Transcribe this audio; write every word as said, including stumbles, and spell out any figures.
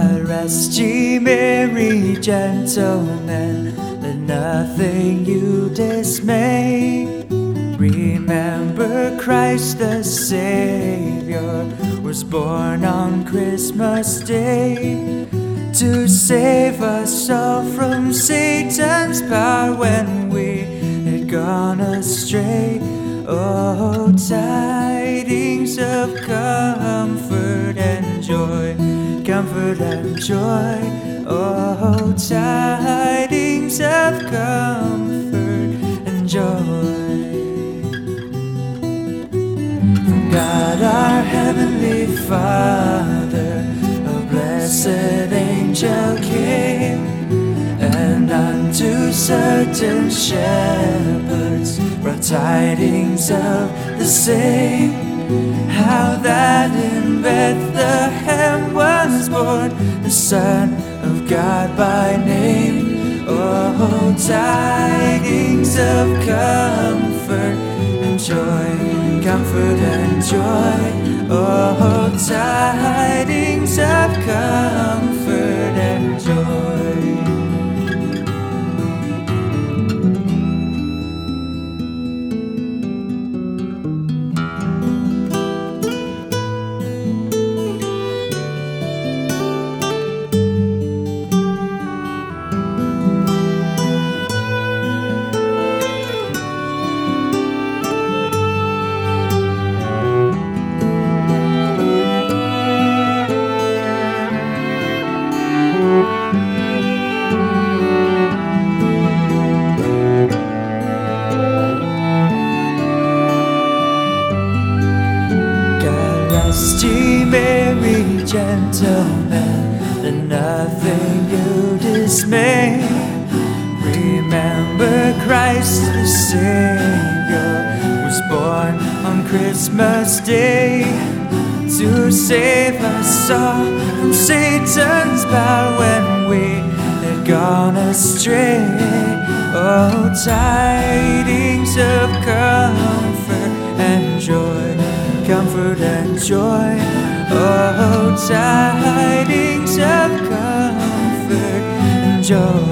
God rest ye merry gentlemen, let nothing you dismay. Remember Christ the Savior was born on Christmas Day, to save us all from Satan's power when we had gone astray. Oh, tidings of comfort and joy, comfort and joy. Oh, tidings of comfort and joy. From God our heavenly Father, a blessed angel came, and unto certain shepherds brought tidings of the same, how that in Bethlehem was born the Son of God by name. Oh, tidings of comfort and joy, comfort and joy. Oh, tidings of comfort and joy. Rest ye merry gentlemen, let nothing you dismay. Remember Christ the Savior was born on Christmas Day, to save us all from Satan's power when we had gone astray. Oh, tidings of comfort and joy, comfort and joy. Oh, tidings of comfort and joy.